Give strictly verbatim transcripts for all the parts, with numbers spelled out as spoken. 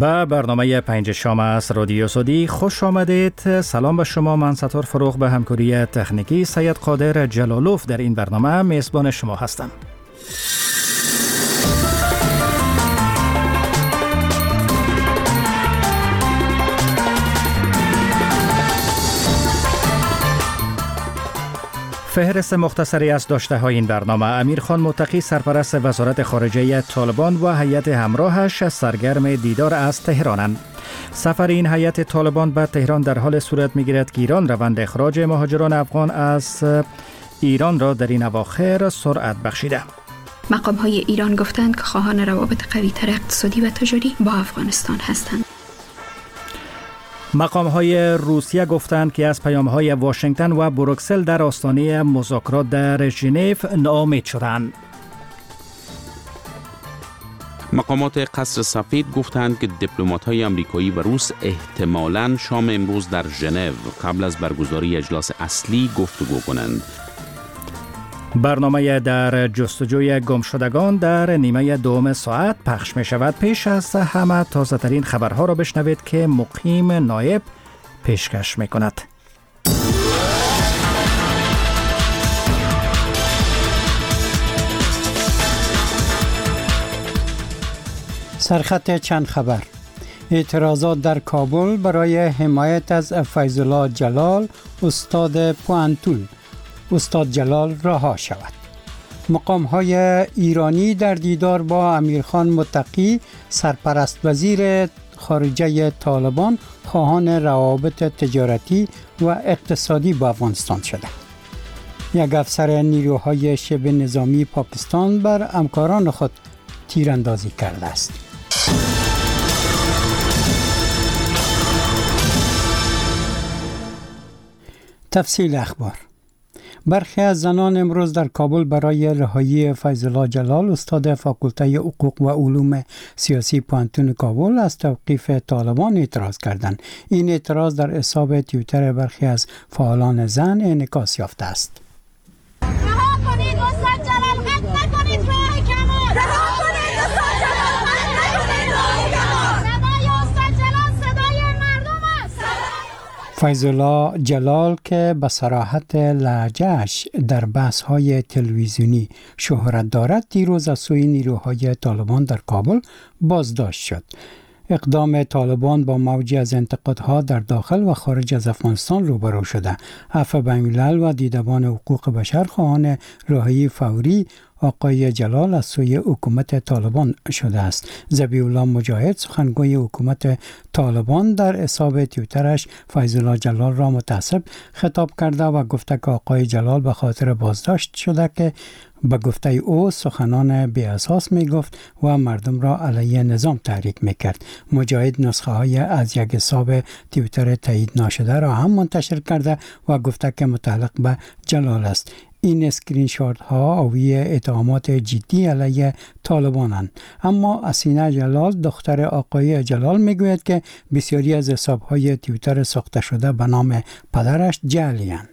به برنامه پنج شام از رادیو سعودی خوش آمدید. سلام به شما. من ستار فروغ به همکاری تکنیکی سید قادر جلالوف در این برنامه میزبان شما هستم. فهرست مختصری از داشته های این برنامه: امیرخان متقی سرپرست وزارت خارجه طالبان و هیئت همراهش سرگرم دیدار از تهرانند. سفر این هیئت طالبان به تهران در حال صورت می‌گیرد که ایران روند اخراج مهاجران افغان از ایران را در این اواخر سرعت بخشیده. مقام های ایران گفتند که خواهان روابط قوی‌تر اقتصادی و تجاری با افغانستان هستند. مقام های روسیه گفتند که از پیام های واشنگتن و بروکسل در آستانه مذاکرات در ژنو ناامید شدند. مقامات قصر سفید گفتند که دیپلمات‌های آمریکایی و روس احتمالاً شام امروز در ژنو قبل از برگزاری اجلاس اصلی گفتگو کنند. برنامه در جستجوی گمشدگان در نیمه دوم ساعت پخش می شود. پیش از همه تازه ترین خبرها را بشنوید که مقیم نایب پیشکش می کند. سرخط چند خبر: اعتراضات در کابل برای حمایت از فیض‌الله جلال استاد پوانتون. استاد جلال رها شود. مقام های ایرانی در دیدار با امیرخان متقی سرپرست وزیر خارجه طالبان خواهان روابط تجارتی و اقتصادی با افغانستان شده. یک افسر نیروهای شبه نظامی پاکستان بر همکاران خود تیراندازی کرده است. تفصیل اخبار: برخی از زنان امروز در کابل برای رهایی فیض‌الله جلال استاد فاکولته حقوق و علوم سیاسی پوانتون کابل از توقیف طالبان اعتراض کردند. این اعتراض در حساب توییتر برخی از فعالان زن انعکاس یافته است. فیض‌الله جلال که به صراحت لهجه‌اش در بحث‌های تلویزیونی شهرت دارد، دیروز از سوی نیروهای طالبان در کابل بازداشت شد. اقدام طالبان با موجی از انتقادها در داخل و خارج از افغانستان روبرو شده. عفو بین‌الملل و دیدبان حقوق بشر خواهان رهایی فوری آقای جلال از سوی حکومت طالبان شده است. ذبیح الله مجاهد سخنگوی حکومت طالبان در حساب توییترش فیض‌الله جلال را متعصب خطاب کرده و گفته که آقای جلال به خاطر بازداشت شده که به گفته او سخنان بی اساس می گفت و مردم را علیه نظام تحریک می کرد. مجاهد نسخه های از یک حساب توییتر تایید ناشده را هم منتشر کرده و گفته که متعلق به جلال است. این اسکرین شات ها حاوی اتهامات جدی علیه طالبانند. اما اسینه جلال دختر آقای جلال میگوید که بسیاری از حساب های توییتر ساخته شده به نام پدرش جعلی‌اند.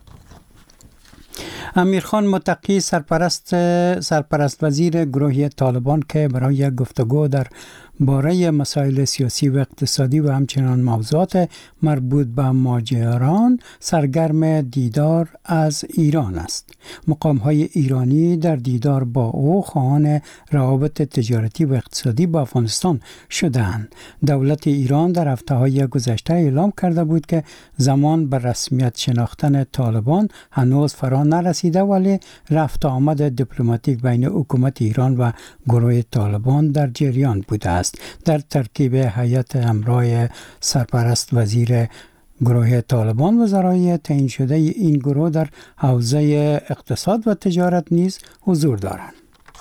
امیرخان متقی سرپرست سرپرست وزیر گروهی طالبان که برای گفتگو در باره مسائل سیاسی و اقتصادی و همچنان موضوعات مربوط به مهاجران سرگرم دیدار از ایران است. مقام‌های ایرانی در دیدار با او خواهان روابط تجارتی و اقتصادی با افغانستان شدند. دولت ایران در هفته‌های گذشته اعلام کرده بود که زمان به رسمیت شناختن طالبان هنوز فرا نرسیده، ولی رفت آمد دیپلماتیک بین حکومت ایران و گروه طالبان در جریان بوده است. در ترکیب هیئت همراه سرپرست وزیر گروه طالبان وزرای تعیین شده این گروه در حوزه اقتصاد و تجارت نیز حضور دارند.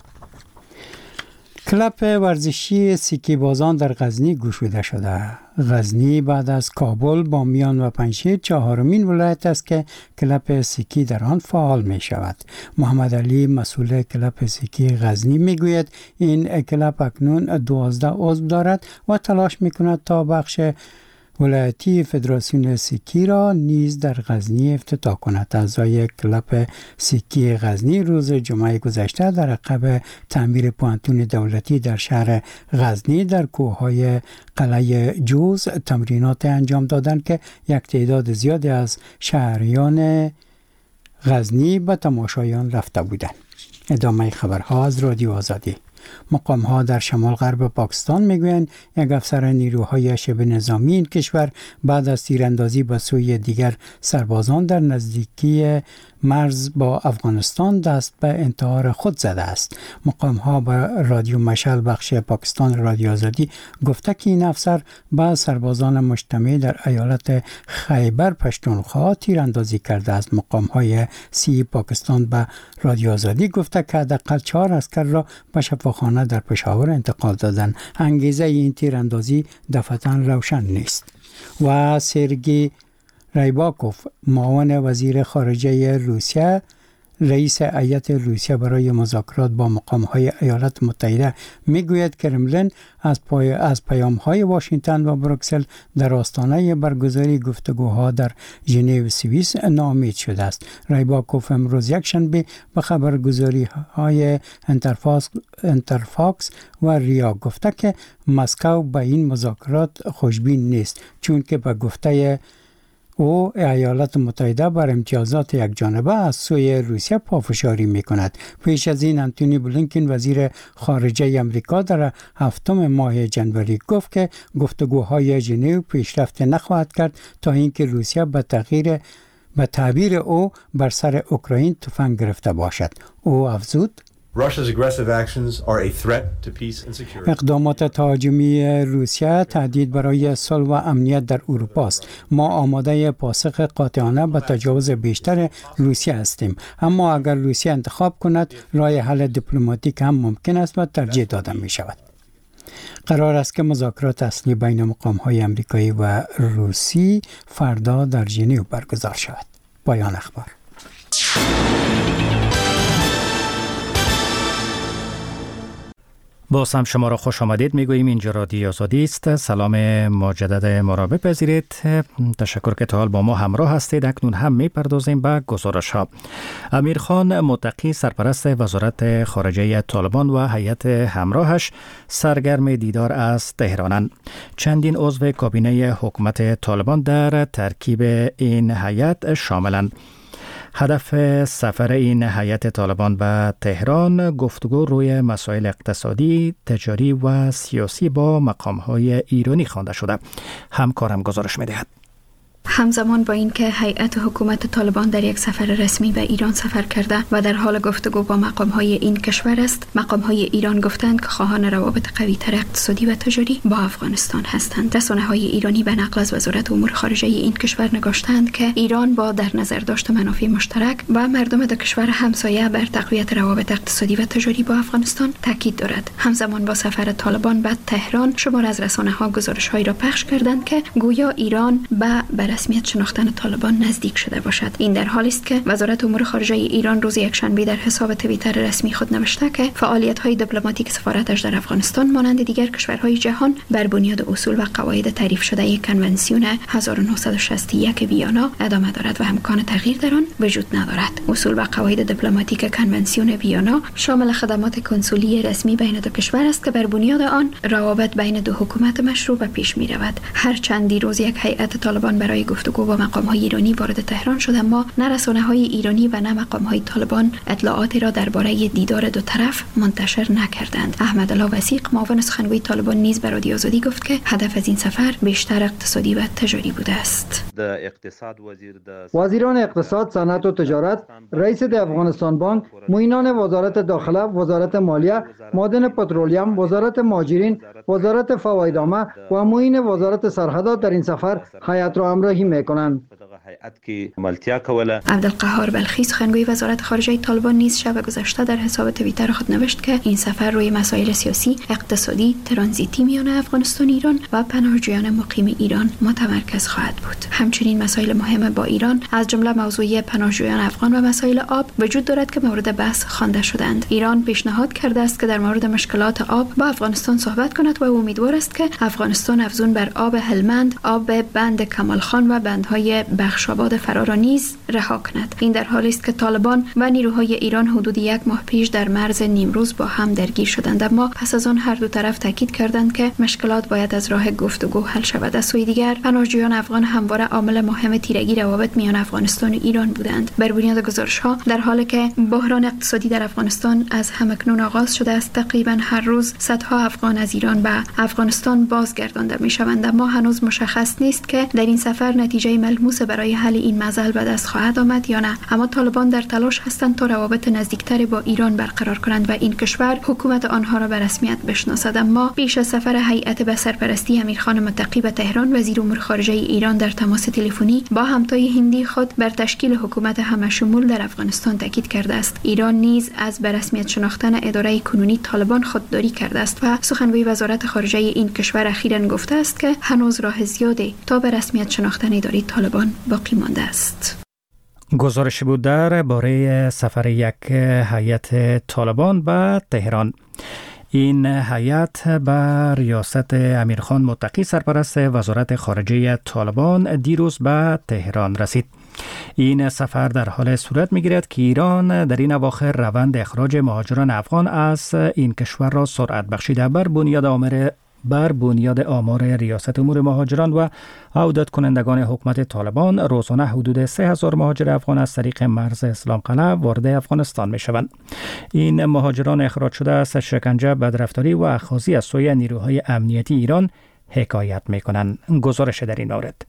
کلب ورزشی سیکی بازان در غزنی گشوده شده. غزنی بعد از کابل، بامیان و پنجشیر چهارمین ولایت است که کلب سیکی در آن فعال می شود. محمد علی مسئول کلب سیکی غزنی می گوید این کلب اکنون دوازده عضو دارد و تلاش می کند تا بخش ولایتی فدراسیون سیکی را نیز در غزنی افتتاح کند. اعضای کلاب سیکی غزنی روز جمعه گذشته در عقب تعمیر پوانتون دولتی در شهر غزنی در کوههای قلعه جوز تمرینات انجام دادند که یک تعداد زیادی از شهریان غزنی به تماشایان رفته بودند. ادامه خبرها از رادیو آزادی. مقام ها در شمال غرب پاکستان میگویند یک افسر نیروهای شبه نظامی این کشور بعد از تیراندازی به سوی دیگر سربازان در نزدیکی مرز با افغانستان دست به انتحار خود زده است. مقام ها به رادیو مشعل بخش پاکستان رادیو آزادی گفته که این افسر به سربازان مجتمع در ایالت خیبر پشتونخوا تیراندازی کرده است. مقام های سی پاکستان به رادیو آزادی گفته که حداقل چهار عسکر را به شفاخانه در پشاور انتقال دادند. انگیزه این تیراندازی دفعتاً روشن نیست. و سرگی ریباکوف معاون وزیر خارجه روسیه رئیس هیئت روسیه برای مذاکرات با مقام‌های ایالات متحده میگوید کرملین از پای از پیام‌های واشنگتن و بروکسل در آستانه برگزاری گفتگوها در ژنو سوئیس ناامید شده است. ریباکوف امروز یکشنبه به خبرگزاری‌های انترفاکس انترفاکس و ریا گفته که مسکو به این مذاکرات خوشبین نیست، چون که به گفته او ایالات متحده بر امتیازات یک جانبه از سوی روسیه پافشاری می کند. پیش از این انتونی بلینکن وزیر خارجه امریکا در هفتم ماه جنوری گفت که گفتگوهای ژنو پیشرفت نخواهد کرد تا اینکه روسیه به تغییر به تعبیر او بر سر اوکراین تفنگ گرفته باشد. او افزود اقدامات تهاجمی روسیه تهدید برای صلح و امنیت در اروپا است. ما آماده پاسخ قاطعانه به تجاوز بیشتر روسیه هستیم، اما اگر روسیه انتخاب کند راه حل دیپلماتیک هم ممکن است و ترجیح داده می شود. قرار است که مذاکرات اصلی بین مقام‌های آمریکایی و روسی فردا در ژنو برگزار شود. پایان اخبار. باز هم شما را خوش آمدید میگوییم. اینجا رادیو آزادی است. سلام مجدد ما را بپذیرید. تشکر که تا حال با ما همراه هستید. اکنون هم میپردازیم به گزارش ها. امیر خان متقی سرپرست وزارت خارجه طالبان و هیئت همراهش سرگرم دیدار از تهرانند. چندین عضو کابینه حکومت طالبان در ترکیب این هیئت شاملند. هدف سفر این هیئت طالبان به تهران گفتگو روی مسائل اقتصادی، تجاری و سیاسی با مقام‌های ایرانی خوانده شده. همکارم گزارش می‌دهد. همزمان با اینکه هیئت حکومت طالبان در یک سفر رسمی به ایران سفر کرده و در حال گفتگو با مقام‌های این کشور است، مقام‌های ایران گفتند که خواهان روابط قوی‌تر اقتصادی و تجاری با افغانستان هستند. رسانه‌های ایرانی به نقل از وزارت امور خارجه این کشور نگاشتند که ایران با در نظر داشت منافع مشترک و مردم دو کشور همسایه بر تقویت روابط اقتصادی و تجاری با افغانستان تاکید دارد. همزمان با سفر طالبان به تهران، شمار از رسانه‌ها گزارش‌هایی را پخش کردند که گویا ایران به رسمیت شناختن طالبان نزدیک شده باشد. این در حالی است که وزارت امور خارجه ایران روز یکشنبه در حساب توییتر رسمی خود نوشته که فعالیت‌های دیپلماتیک سفارتش در افغانستان مانند دیگر کشورهای جهان بر بنیاد اصول و قواعد تعریف شده کنونسیون هزار و نهصد و شصت و یک ویانا ادامه دارد و امکان تغییر در آن وجود ندارد. اصول و قواعد دیپلماتیک کنونسیون ویانا شامل خدمات کنسولی رسمی بین دو کشور است که بر بنیاد آن روابط بین دو حکومت مشروع به پیش می‌رود. هرچند دیروز یک هیئت طالبان برای گفتگو با مقام‌های ایرانی وارد تهران شد، اما نه رسانه‌های ایرانی و نه مقام‌های طالبان اطلاعاتی را درباره دیدار دو طرف منتشر نکردند. احمدالله وثیق معاون سخنگوی طالبان نیز به رادیو آزادی گفت که هدف از این سفر بیشتر اقتصادی و تجاری بوده است. وزیران اقتصاد، صنعت و تجارت، رئیس د افغانستان بانک، معینان وزارت داخله، وزارت مالیه، معدن پترولیم، وزارت مهاجرین، وزارت فوایدنامه و معین وزارت سرحدات در این سفر هیئت را همراهی می‌کنند. عبدالقهار بلخی سخنگوی وزارت خارجه طالبان نیز شب گذشته در حساب توییتر خود نوشت که این سفر روی مسائل سیاسی، اقتصادی، ترانزیتی میان افغانستان و ایران و پناهجویان مقیم ایران متمرکز خواهد بود. همچنین مسائل مهم با ایران از جمله موضوع پناهجویان افغان و مسائل آب وجود دارد که مورد بحث خوانده شدند. ایران پیشنهاد کرده است که در مورد مشکلات آب با افغانستان صحبت کند و امیدوار است که افغانستان افزون بر آب هلمند، آب بند کمال خان و بندهای بخشاباد فرا نیز رها کند. این در حالی است که طالبان و نیروهای ایران حدود یک ماه پیش در مرز نیمروز با هم درگیر شدند، اما پس از آن هر دو طرف تاکید کردند که مشکلات باید از راه گفتگو حل شود. از سوی دیگر پناهجویان افغان همواره عامل مهم تیرگی روابط میان افغانستان و ایران بودند. بر بنیاد گزارش‌ها در حالی که بحران اقتصادی در افغانستان از همکنون آغاز شده است، تقریبا هر روز صدها افغان از ایران به افغانستان بازگردانده می‌شوند، اما هنوز مشخص نیست که در این سفر نتیجه ملموس برای حل این مسئله به دست خواهد آمد یا نه. اما طالبان در تلاش هستند تا روابط نزدیکتر با ایران برقرار کنند و این کشور حکومت آنها را به رسمیت بشناسد. اما پیش از سفر هیئت به سرپرستی امیرخان متقی به تهران، وزیر امور خارجه ایران در تماس تلفنی با همتای هندی خود بر تشکیل حکومت همشمول در افغانستان تاکید کرده است. ایران نیز از به رسمیت شناختن اداره کنونی طالبان خودداری کرده است و سخنگوی وزارت خارجه این کشور اخیراً گفته است که هنوز راه زیادی تا به رسمیت شناختن اداره طالبان باقی مانده است. گزارش بود در باره سفر یک هیئت طالبان به تهران. این هیئت به ریاست امیرخان متقی سرپرست وزارت خارجه طالبان دیروز به تهران رسید. این سفر در حال صورت می‌گیرد که ایران در این اواخر روند اخراج مهاجران افغان از این کشور را سرعت بخشیده بر بنیاد آمر بر بنیاد آمار ریاست امور مهاجران و عودت کنندگان حکومت طالبان روزانه حدود سه هزار مهاجر افغان از طریق مرز اسلام قلعه وارد افغانستان می شوند. این مهاجران اخراج شده از شکنجه، بدرفتاری و اخاذی از سوی نیروهای امنیتی ایران حکایت می کنند. گزارش در این مورد.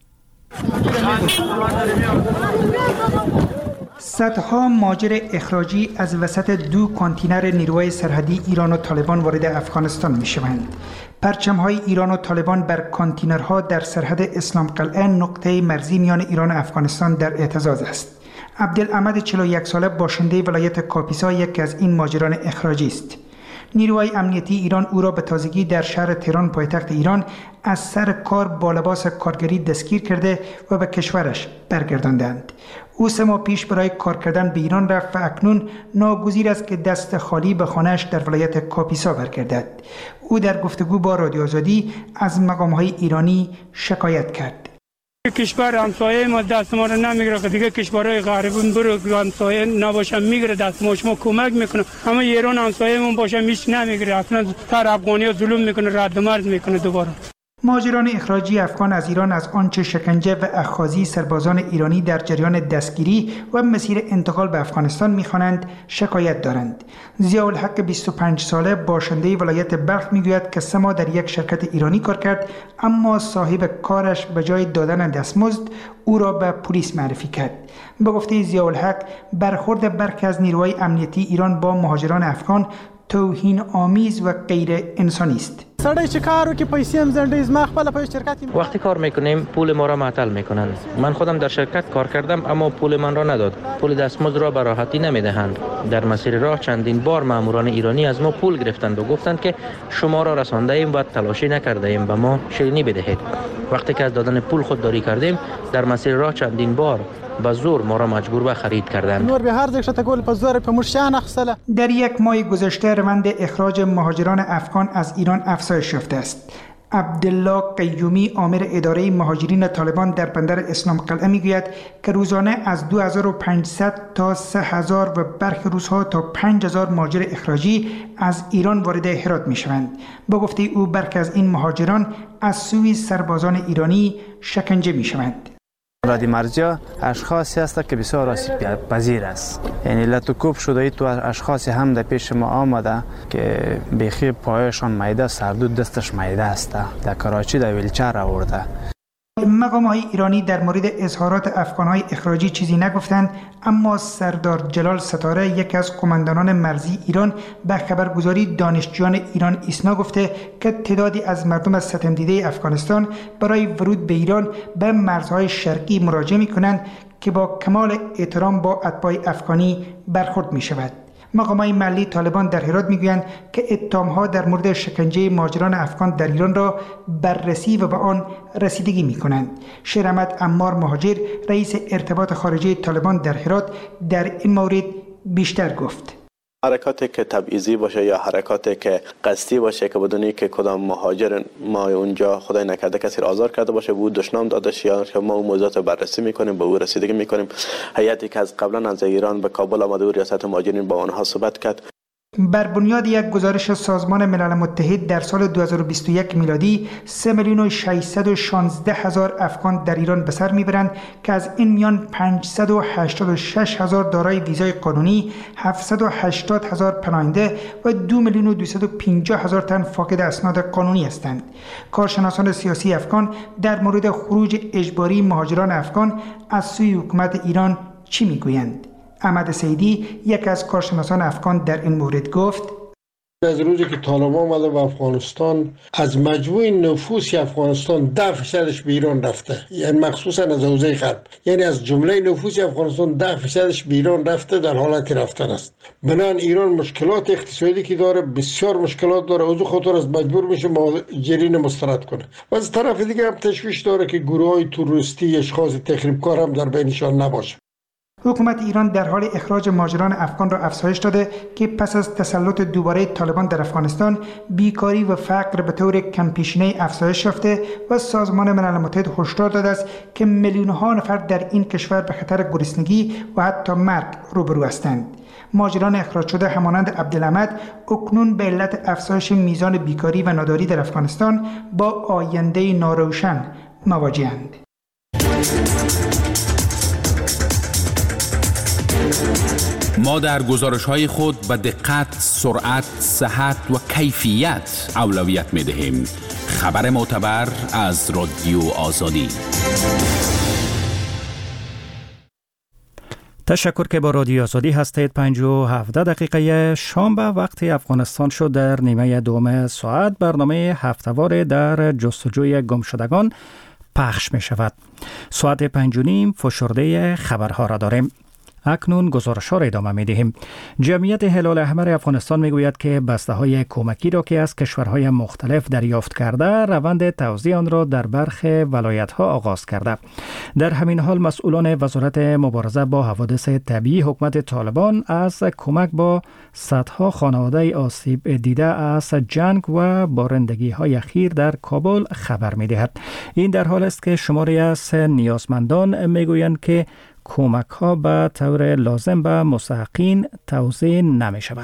صدها مهاجر اخراجی از وسط دو کانتینر نیروهای سرحدی ایران و طالبان وارد افغانستان می شوند. پرچم‌های ایران و طالبان بر کانتینرها در سرحد اسلام قلعه نقطه مرزی میان ایران و افغانستان در اعتزاز است. عبدالاحمد چهل و یک ساله باشنده ولایت کاپیسا یکی از این مهاجران اخراجی است. نیروهای امنیتی ایران او را به تازگی در شهر تهران پایتخت ایران از سر کار با لباس کارگری دستگیر کرده و به کشورش برگرداندند. او سه ماه پیش برای کار کردن به ایران رفت و اکنون ناگزیر است که دست خالی به خانه‌اش در ولایت کاپیسا برگردد. او در گفتگو با رادیو آزادی از مقام‌های ایرانی شکایت کرد. کشور همسایه ما دست ما رو نمیگیره که دیگه کشورهای غربی برو همسایه نباشه میگیره دست ما، شما کمک میکنه، اما ایران همسایه ما باشه هیچ نمیگیره، اصلا تر افغانی‌ها ظلم میکنه، رد مرز میکنه. دوباره مهاجران اخراجی افغان از ایران از آنچه شکنجه و اخاذی سربازان ایرانی در جریان دستگیری و مسیر انتقال به افغانستان می‌خوانند شکایت دارند. ضیاءالحق بیست و پنج ساله باشنده ولایت بلخ میگوید که سه ماه در یک شرکت ایرانی کار کرد، اما صاحب کارش به جای دادن دستمزد او را به پلیس معرفی کرد. به گفته ضیاءالحق، برخورد برخی از نیروهای امنیتی ایران با مهاجران افغان توهین آمیز و غیر انسانی است. سړی چې کارو کې پیسې هم زنده زما خپل په شرکت وقتی کار میکنیم پول ما را معطل میکنند. من خودم در شرکت کار کردم اما پول من را نداد. پول دستمزد را به راحتی نمیدهند. در مسیر راه چندین بار ماموران ایرانی از ما پول گرفتند و گفتند که شما را رسانده ایم و تلاشی نکرده ایم به ما شیرینی بدهید. وقتی که از دادن پول خودداری کردیم در مسیر راه چندین بار با زور ما را مجبور به خرید کردند. نور به هر ځای گل په زور په مرشان اخسله. در یک ماه گذشته روند اخراج مهاجران افغان از ایران افزایش یافته است. عبدالله قیومی آمر اداره مهاجرین طالبان در بندر اسلام قلعه میگوید که روزانه از دو هزار و پانصد تا سه هزار و برخی روزها تا پنج هزار مهاجر اخراجی از ایران وارد هرات میشوند. با گفته او برخی از این مهاجران از سوی سربازان ایرانی شکنجه میشوند. رادی مرجع اشخاصی هست که بسیار آسیب پذیر است. یعنی لطوکوب شده ای تو اشخاصی هم در پیش ما آمده که بیخی پایشان میده، سردود دستش میده است. در کراچی در ویلچر آورده. مقام‌های ایرانی در مورد اظهارات افغان‌های اخراجی چیزی نگفتند، اما سردار جلال ستاره، یک از قماندانان مرزی ایران، به خبرگزاری دانشجویان ایران ایسنا گفته که تعدادی از مردم از ستم دیده افغانستان برای ورود به ایران به مرزهای شرقی مراجعه می‌کنند که با کمال احترام با اتباع افغانی برخورد می‌شود. مقامات محلی طالبان در هرات میگویند که اتهام‌ها در مورد شکنجه مهاجران افغان در ایران را بررسی و به آن رسیدگی می‌کنند. شیر احمد عمار مهاجر، رئیس ارتباط خارجی طالبان در هرات، در این مورد بیشتر گفت. حرکاتی که تبعیضی باشه یا حرکاتی که قصدی باشه که بدونی که کدام مهاجر ما اونجا خدای نکرده کسی را آزار کرده باشه، بود دشنام داده شه، که ما اون موضوعات بررسی میکنیم، به او رسیدگی میکنیم. هیئتی که از قبلا از ایران به کابل آمده و ریاست مهاجرین با آنها صحبت کرد. بر بنیاد یک گزارش سازمان ملل متحد در سال دو هزار و بیست و یک میلادی سه میلیون و ششصد و شانزده هزار افغان در ایران به سر میبرند که از این میان پانصد و هشتاد و شش هزار دارای ویزای قانونی، هفتصد و هشتاد هزار پناهنده و دو میلیون و دویست و پنجاه هزار تن فاقد اسناد قانونی هستند. کارشناسان سیاسی افغان در مورد خروج اجباری مهاجران افغان از سوی حکومت ایران چی میگویند؟ احمد سیدی، یک از کارشناسان افغان، در این مورد گفت: از روزی که طالبان آمده به افغانستان، از مجموع نفوس افغانستان ده فیصدش به ایران رفته، یعنی مخصوصا از حوزه غرب، یعنی از جمله نفوس افغانستان ده فیصدش به ایران رفته، در حالت رفتن است. بنان ایران مشکلات اقتصادی که داره، بسیار مشکلات داره، از خاطر از مجبور میشه مهاجرین مسترد کنه. و از طرف دیگه هم تشویش داره که گروه‌های تروریستی، اشخاص تخریبکار هم در بینشان نباشه. حکومت ایران در حال اخراج مهاجران افغان را افزایش داده که پس از تسلط دوباره طالبان در افغانستان، بیکاری و فقر به طور کمپیشینه افزایش یافته و سازمان ملل متحد هشدار داده است که میلیون‌ها نفر در این کشور به خطر گرسنگی و حتی مرگ روبرو هستند. مهاجران اخراج شده همانند عبدالحمد اکنون به علت افزایش میزان بیکاری و ناداری در افغانستان با آینده ناروشن مواجه‌اند. ما در گزارش‌های خود به دقت، سرعت، صحت و کیفیت اولویت می‌دهیم. خبر معتبر از رادیو آزادی. تشکر که با رادیو آزادی هستید. پنج و هفده دقیقه شام به وقت افغانستان شد. در نیمه دوم ساعت برنامه هفته‌وار در جستجوی گمشدگان پخش می شود. ساعت پنج و نیم فشرده خبرها را داریم. اکنون گزارش‌ها را ادامه می‌دهیم. جمعیت هلال احمر افغانستان می‌گوید که بسته‌های کمکی را که از کشورهای مختلف دریافت کرده، روند توزیع آن را در برخی ولایت‌ها آغاز کرده. در همین حال مسئولان وزارت مبارزه با حوادث طبیعی حکومت طالبان از کمک با صدها خانواده آسیب دیده از جنگ و بارندگی‌های اخیر در کابل خبر می‌دهد. این در حال است که شماری از نیازمندان می‌گویند که کمک ها به طور لازم به مستحقین توزیع نمی شود.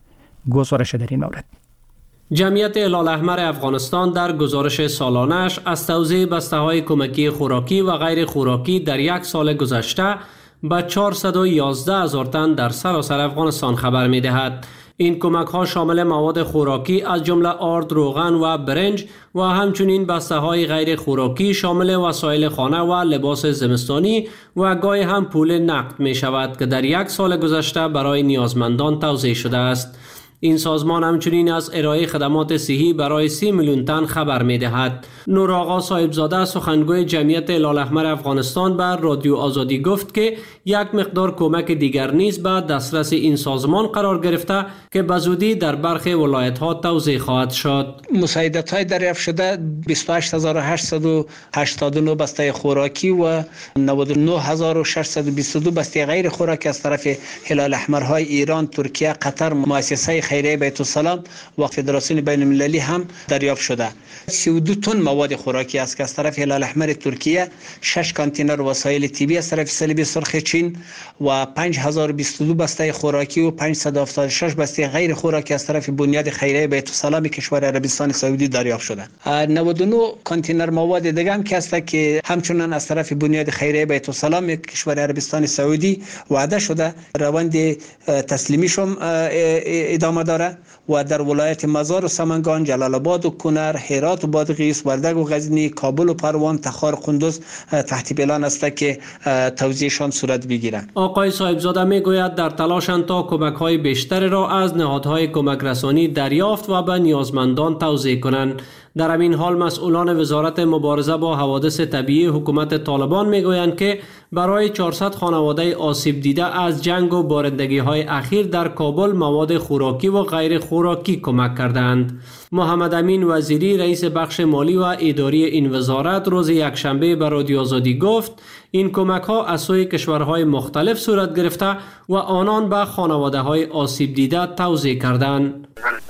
گزارش در این مورد: جمعیت هلال احمر افغانستان در گزارش سالانش از توزیع بسته های کمکی خوراکی و غیر خوراکی در یک سال گذشته به چهارصد و یازده هزار تن در سراسر افغانستان خبر می دهد. این کمک ها شامل مواد خوراکی از جمله آرد، روغن و برنج و همچنین بسته های غیر خوراکی شامل وسایل خانه و لباس زمستانی و گاهی هم پول نقد می شود که در یک سال گذشته برای نیازمندان توزیع شده است. این سازمان همچنین از ارائه خدمات صحی برای سی میلیون تن خبر می دهد. نور آقا صاحبزاده سخنگوی جمعیت هلال احمر افغانستان بر رادیو آزادی گفت که یک مقدار کمک دیگر نیز به دسترس این سازمان قرار گرفته که به زودی در برخی ولایت ها توزیع خواهد شد. مساعدت های دریافت شده بیست و هشت هزار و هشتصد و هشتاد و نه بسته خوراکی و نود و نه هزار و ششصد و بیست و دو بسته غیر خوراکی از طرف هلال احمرهای ایران، ترکیه، قطر، مؤسسه خیریه بیت السلام و فدراسیون بین المللی هم دریافت شده. سی و دو تن مواد خوراکی است که از طرف هلال احمر ترکیه، شش کانتینر وسایل طبی از طرف صلیب سرخ چین و پنج هزار و بیست و دو بسته خوراکی و پانصد و هفتاد و شش بسته غیر خوراکی از طرف بنیاد خیریه بیت السلام کشور عربستان سعودی دریافت شده. نود و نه کانتینر مواد دیگه هم که است که همچنان از طرف بنیاد خیریه بیت السلام کشور عربستان سعودی وعده شده روند تسلیمیشون ادامه ادامه داره و در ولایت مزار و سمنگان، جلال آباد و کنر، هرات و بادغیس، وردگ و غزنی، کابل و پروان، تخار، قندوز تحت پلان است که توزیعشان صورت بگیره. آقای صاحبزاده میگوید در تلاشند تا کمک‌های بیشتری را از نهادهای کمک رسانی دریافت و به نیازمندان توزیع کنند. در همین حال مسئولان وزارت مبارزه با حوادث طبیعی حکومت طالبان میگویند که برای چهارصد خانواده آسیب دیده از جنگ و بارندگی‌های اخیر در کابل مواد خوراکی و غیر خوراکی کمک کردند. محمد امین وزیری رئیس بخش مالی و اداری این وزارت روز یکشنبه به رادیو آزادی گفت این کمک‌ها از سوی کشورهای مختلف صورت گرفته و آنان به خانواده‌های آسیب دیده توزیع کردند.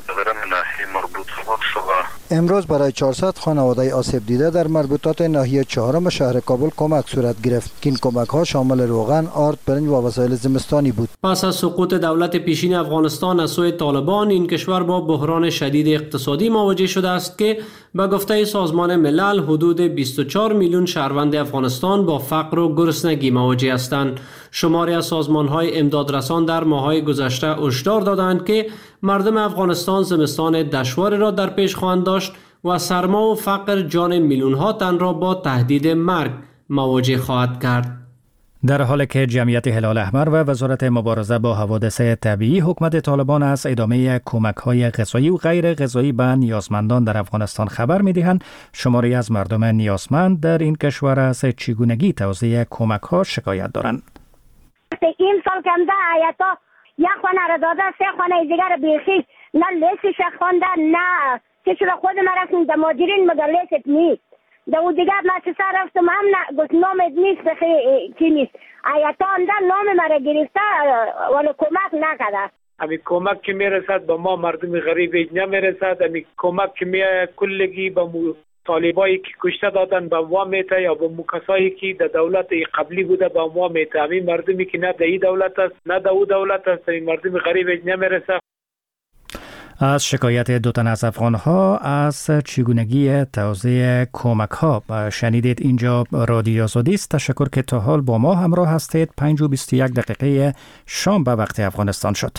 امروز برای چهارصد خانواده آسیب دیده در مربوطات ناحیه چهارم شهر کابل کمک صورت گرفت که این کمک ها شامل روغن، آرد، برنج و وسایل زمستانی بود. پس از سقوط دولت پیشین افغانستان از سوی طالبان این کشور با بحران شدید اقتصادی مواجه شده است که به گفته سازمان ملل حدود بیست و چهار میلیون شهروند افغانستان با فقر و گرسنگی مواجه هستند. شماری از سازمان‌های امدادرسان در ماه‌های گذشته هشدار دادند که مردم افغانستان زمستان دشواری را در پیش خواهند داشت و سرما و فقر جان میلیون‌ها تن را با تهدید مرگ مواجه خواهد کرد. در حالی که جمعیت هلال احمر و وزارت مبارزه با حوادث طبیعی حکومت طالبان از ادامه کمک‌های غذایی و غیر غذایی به نیازمندان در افغانستان خبر می‌دهند، شماری از مردم نیازمند در این کشور از چگونگی توزیع کمک‌ها شکایت دارند. این سال کم ده آیتا یک خانه را داده، سه خانه دیگر بیخی نه لیستش خوانده نه چه شده خود ما رفتیم در ماجرین مگر لیست نیست. در اون دیگر مؤسسه رفتم هم نه گفت نامت نیست کی نیست. آیتا انده نام مرا گرفته ولی کمک نکرده. امی کمک که میرسد به ما مردم غریب نمیرسد. امی کمک که می کلگی به طالبایی که کشته دادن به ما میته یا به مکسایی که در دولت قبلی بوده به ما میته. امی مردمی که نه در این دولت است نه در او دولت است این مردم غریب نمیرسد. از شکایت دو تن از افغان‌ها از چگونگی توزیع کمک‌ها شنیدید. اینجا رادیو آزادی است. تشکر که تا حال با ما همراه هستید. پنج و بیست و یک دقیقه شام به وقت افغانستان شد.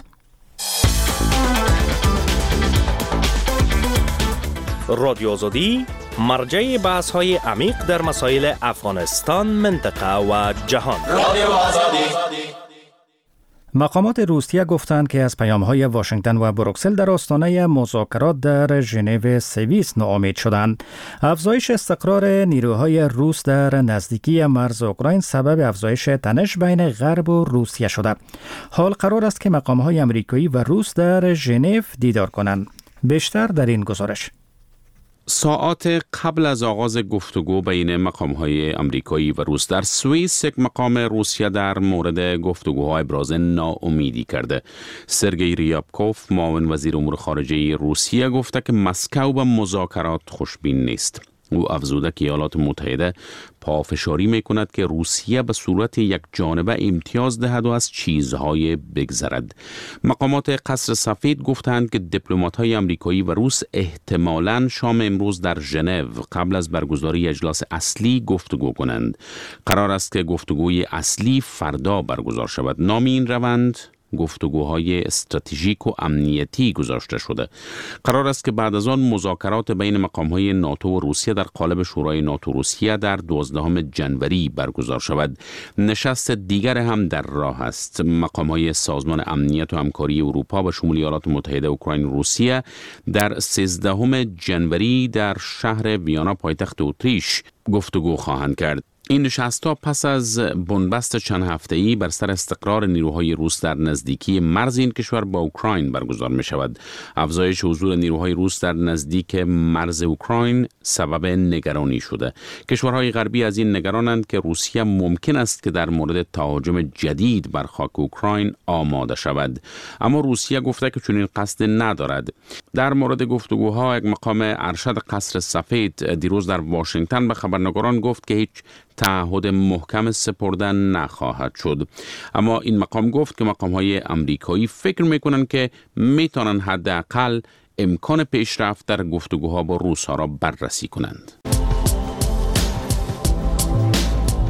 رادیو آزادی مرجع بحث‌های عمیق در مسائل افغانستان، منطقه و جهان. رادیو آزادی. مقامات روسیه گفتند که از پیام‌های واشنگتن و بروکسل در آستانه مذاکرات در ژنو سوئیس ناامید شدند. افزایش استقرار نیروهای روس در نزدیکی مرز اوکراین سبب افزایش تنش بین غرب و روسیه شده. حال قرار است که مقام‌های آمریکایی و روس در ژنو دیدار کنند. بیشتر در این گزارش. ساعات قبل از آغاز گفتگو بین مقام‌های آمریکایی و روس در سوئیس، یک مقام روسیه در مورد گفتگوها ابراز ناامیدی کرده. سرگئی ریابکوف، معاون وزیر امور خارجه روسیه، گفته که مسکو به مذاکرات خوشبین نیست. او افزوده که ایالات متحده پافشاری میکند که روسیه به صورت یک جانبه امتیاز دهد و از چیزهای بگذرد. مقامات قصر سفید گفتند که دیپلمات‌های آمریکایی و روس احتمالاً شام امروز در ژنو قبل از برگزاری اجلاس اصلی گفتگو کنند. قرار است که گفتگوی اصلی فردا برگزار شود. نام این روند گفتگوهای استراتژیک و امنیتی گذاشته شده. قرار است که بعد از آن مذاکرات بین مقام‌های ناتو و روسیه در قالب شورای ناتو روسیه در دوازدهم ژانویه برگزار شود. نشست دیگر هم در راه است. مقام‌های سازمان امنیت و همکاری اروپا به شمول ایالات متحده، اوکراین و روسیه در سیزدهم ژانویه در شهر ویانا پایتخت اتریش گفتگو خواهند کرد. این نشست‌ها پس از بنبست چند هفته‌ای بر سر استقرار نیروهای روس در نزدیکی مرز این کشور با اوکراین برگزار می شود. افزایش حضور نیروهای روس در نزدیک مرز اوکراین سبب نگرانی شده. کشورهای غربی از این نگرانند که روسیه ممکن است که در مورد تهاجم جدید بر خاک اوکراین آماده شود. اما روسیه گفته که چنین قصد ندارد. در مورد گفتگوها یک مقام ارشد قصر سفید دیروز در واشنگتن به خبرنگاران گفت که هیچ تعهد محکم سپردن نخواهد شد. اما این مقام گفت که مقام‌های آمریکایی فکر می‌کنند که می‌توانند حداقل امکان پیشرفت در گفتگوها با روس‌ها را بررسی کنند.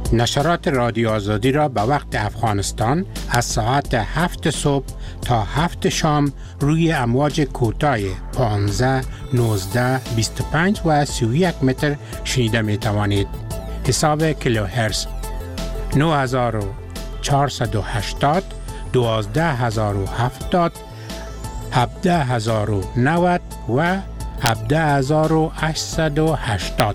نشرات رادیو آزادی را به وقت افغانستان از ساعت هفت صبح تا هفت شام روی امواج کوتاه پانزده، نوزده، بیست و پنج و سی و یک متر شنیده می توانید. حساب کیلوهرتز نه هزار و چهارصد و هشتاد، دوازده هزار و هفتاد، هفده هزار و نود و هفده هزار و هشتصد و هشتاد.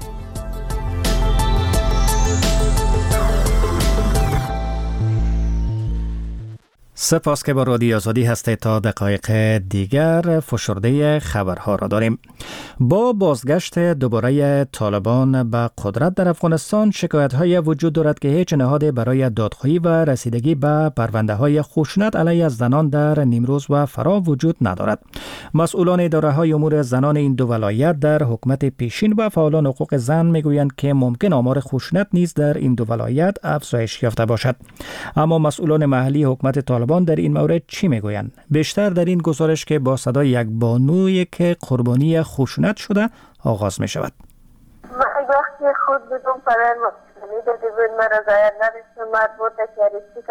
سپاس که با رادیو آزادی هستید. تا دقایق دیگر فشرده خبرها را داریم. با بازگشت دوباره طالبان به قدرت در افغانستان، شکایت‌های وجود دارد که هیچ نهادی برای دادخواهی و رسیدگی به پرونده‌های خشونت علیه زنان در نیمروز و فرا وجود ندارد. مسئولان اداره‌های امور زنان این دو ولایت در حکومت پیشین و فعالان حقوق زن میگویند که ممکن آمار خشونت نیز در این دو ولایت افزایش یافته باشد. اما مسئولان محلی حکومت طالبان در این مورد چی میگویند؟ بیشتر در این گزارش که با صدای یک بانوی که قربانی خشونت شده آغاز می شود. وقتی خود بدون پران مسئولی دیدون مرزایت نداشتم مربوط کریستی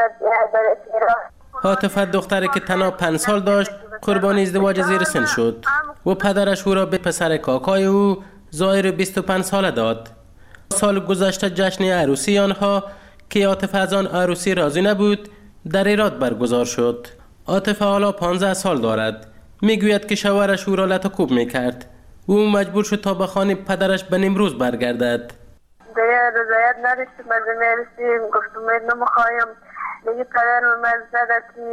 کرد. عاطفه دختری که تنها پنج سال داشت قربانی ازدواج زیر سن شد و پدرش او را به پسر کاکای او ظاهر بیست و پنج ساله داد. سال گذشته جشن عروسی آنها که عاطفه از آن عروسی راضی نبود در ایراد برگزار شد. عاطفه حالا پانزده سال دارد. میگوید که شوهرش او را لطکوب میکرد. او مجبور شد تا به خانه پدرش به نیمروز برگردد. دیگه رضایت نداشتم از میرسیم، گفتم من نمیخوایم. دیگه پدرم من زده که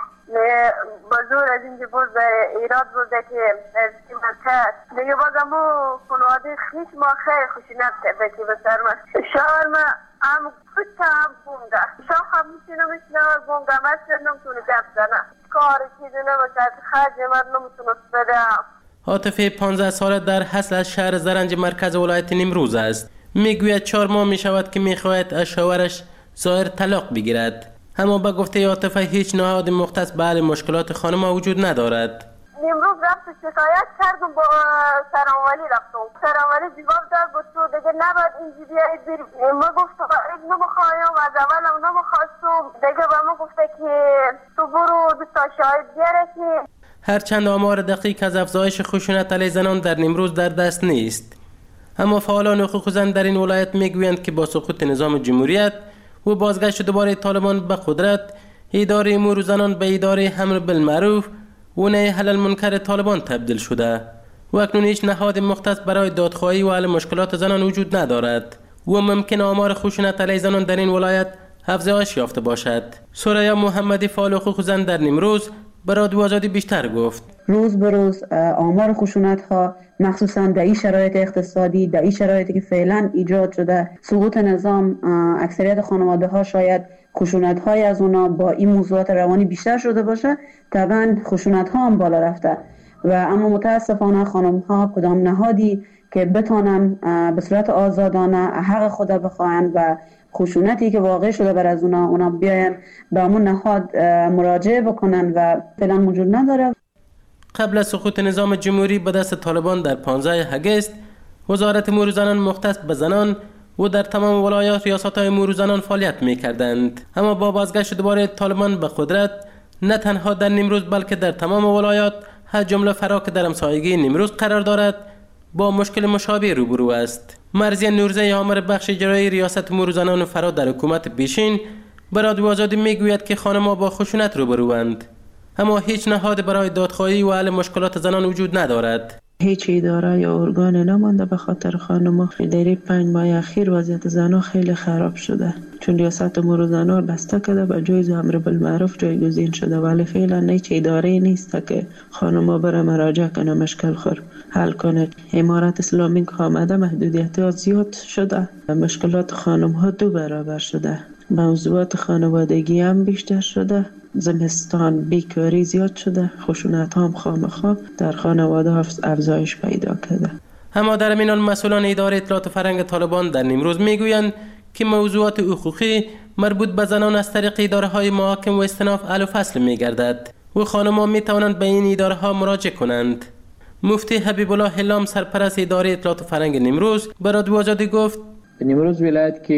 با زور از اینجا بود به ایراد بوده که از این کرد. دیگه باز امو خانواده خیش ما خیلی خشونت کرده که به سر من شوهر من ام کتا هم بونده شو هم میتونه میشنه بونده مثل نمتونه گفت زنه کاری چیزی نمیشد خرج من نمتونه بده. عاطفه پانزده ساله در حصل از شهر زرنج مرکز ولایت نیمروز است. میگوید چهار ماه میشود که میخواهد از شوهرش ظاهر طلاق بگیرد. اما به گفته عاطفه هیچ نهاد مختص به حل مشکلات خانم وجود ندارد. امروز رفت شکایت کردم با سرانوالی رفتم. سرانوالی جواب داد با تو دیگه نباید اینجی بیایی بری. ما گفتم نمیخوایم و از اولم نمیخواستم. دیگه با ما گفته که تو برو دو تا شاهد بیاره که هرچند آمار دقیق از افزایش خشونت علیه زنان در نیمروز در دست نیست، اما فعالان حقوق زن در این ولایت میگویند که با سقوط نظام جمهوریت و بازگشت دوباره طالبان به قدرت، اداره امور زنان به اداره امر بالمعروف و نهی عن المنکر طالبان تبدیل شده و اکنون هیچ نهاد مختص برای دادخواهی و حل مشکلات زنان وجود ندارد و ممکن آمار خشونت علیه زنان در این ولایت افزایش یافته باشد. سریا محمدی فعال حقوق زن در نیمروز به رادیو آزادی بیشتر گفت. روز به روز آمار خشونت ها مخصوصا در این شرایط اقتصادی، در این شرایطی که فعلا ایجاد شده، سقوط نظام، اکثریت خانواده ها شاید خشونت های از اونا با این موضوعات روانی بیشتر شده باشه، طبعا خشونت ها هم بالا رفته و اما متاسفانه خانم ها کدام نهادی که بتونن به صورت آزادانه حق خود بخواهن و خشونتی که واقع شده بر از اونا اونا بیاین به همون نهاد مراجعه بکنن و فعلا موجود نداره. قبل از سقوط نظام جمهوری به دست طالبان در پانزده اگست وزارت امور زنان مختص به زنان و در تمام ولایات ریاست‌های امور زنان فعالیت می‌کردند. اما با بازگشت دوباره طالبان به قدرت، نه تنها در نیمروز بلکه در تمام ولایات هر جمله فرا که در همسایگی نیمروز قرار دارد با مشکل مشابه روبرو است. مرضیه نورزی عامر بخش اجرایی ریاست امور زنان فرا در حکومت پیشین به رادیو آزادی میگوید که خانم‌ها با خشونت روبروند، اما هیچ نهاد برای دادخواهی و حل مشکلات زنان وجود ندارد. هیچ اداره یا ارگان نمانده به خاطر خانم‌ها. در پنج ماه اخیر وضعیت زنان خیلی خراب شده، چون ریاست امور زنان بسته کرده و جایز امر بالمعروف جایگزین شده، ولی فعلا هیچ اداره نیست که خانم‌ها بره مراجعه کنه مشکل خور حل کنه. امارت اسلامی که آمده محدودیت زیاد شده، مشکلات خانم‌ها دو برابر شده، موضوعات خانوادگی هم بیشتر شده، زمستان بیکاری زیاد شده، خشونت هم خامخا در خانواده افزایش پیدا کرده. اما در همین حال مسئولان اداره اطلاعات و فرهنگ طالبان در نیمروز میگویند که موضوعات حقوقی مربوط به زنان از طریق اداره های محاکم و استئناف حل و فصل میگردد و خانم‌ها می توانند به این اداره ها مراجعه کنند. مفتی حبیب الله هلام سرپرست اداره اطلاعات و فرهنگ نیمروز به رادیو آزادی گفت: نیمروز ولایت که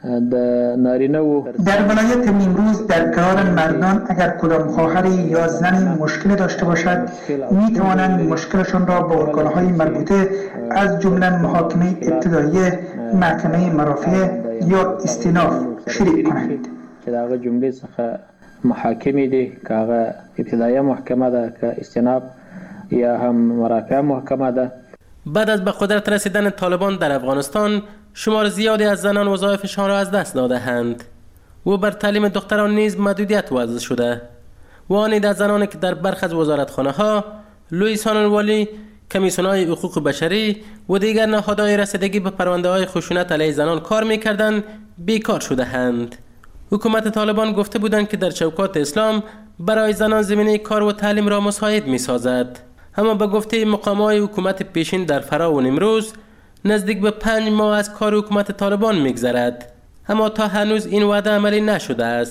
در ولایت نیمروز در کنار مردان اگر کدام خواهر یا زن مشکل داشته باشد می توانند مشکلشان را با ارگان‌های مربوطه از جمله محاکمه ابتدایی، محکمه مرافع یا استیناف شریک کنند. که در جمله څخه محاکمه دي که هغه ابتدایی محکمه ده که استیناف یا هم مرافع محکمه ده. بعد از به قدرت رسیدن طالبان در افغانستان شمار زیادی از زنان وظایفشان را از دست داده‌اند و بر تعلیم دختران نیز محدودیت وضع شده و آن از زنانی که در برخی از وزارتخانه‌ها، لویسان والی، کمیسیون‌های حقوق بشری و دیگر نهادهای رسیدگی به پرونده‌های خشونت علیه زنان کار می‌کردند بیکار شده‌اند. حکومت طالبان گفته بودند که در چوکات اسلام برای زنان زمینه کار و تعلیم را مساعد می‌سازد، اما به گفته مقام‌های حکومت پیشین در فرا و نیمروز نزدیک به پنج ماه از کار حکومت طالبان می‌گذرد، اما تا هنوز این وعده عملی نشده است.